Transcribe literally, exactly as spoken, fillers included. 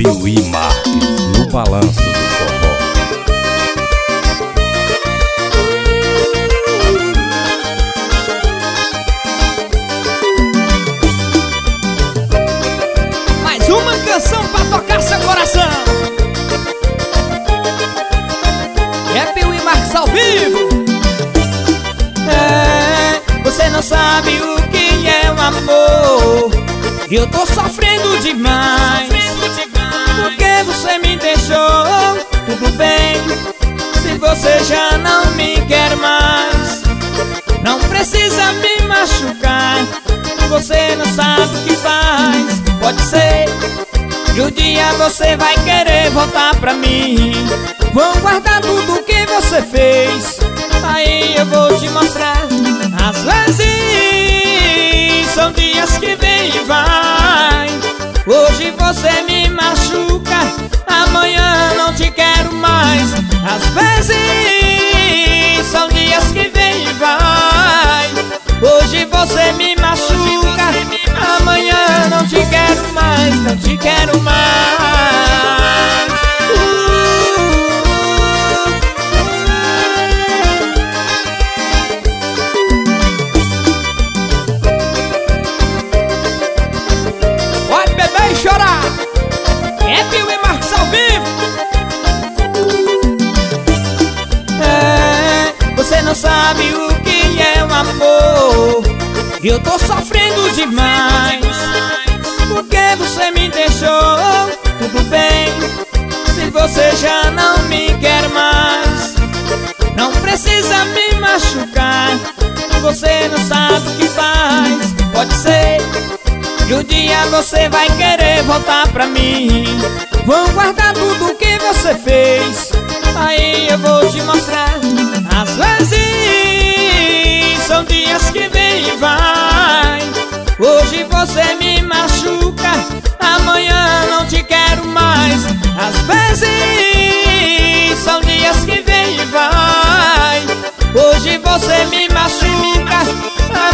Piuí Marques, no balanço do forró. Mais uma canção pra tocar seu coração. É Piuí Marques ao vivo. É, você não sabe o que é o amor. Eu tô sofrendo demais, porque você me deixou. Tudo bem, se você já não me quer mais, não precisa me machucar. Você não sabe o que faz. Pode ser que um dia você vai querer voltar pra mim. Vou guardar tudo que você fez, aí eu vou te mostrar. Às vezes são dias que vem e vai. Hoje você me machuca, amanhã não te quero mais. Às vezes são dias que vem e vai. Hoje você me machuca, amanhã não te quero mais, não te quero mais. Pode beber e chorar. É Piuí Marques ao vivo. É, você não sabe o que é o amor. Eu tô sofrendo demais, porque você me deixou. Tudo bem, se você já não me quer mais, não precisa me machucar. Você não sabe o que faz. Pode ser que um dia você vai querer voltar pra mim. Vou guardar tudo que você fez, aí eu vou te mostrar. Às vezes são dias que vem e vai. Hoje você me machuca, amanhã não te quero mais. Às vezes são dias que vem e vai. Hoje você me machuca,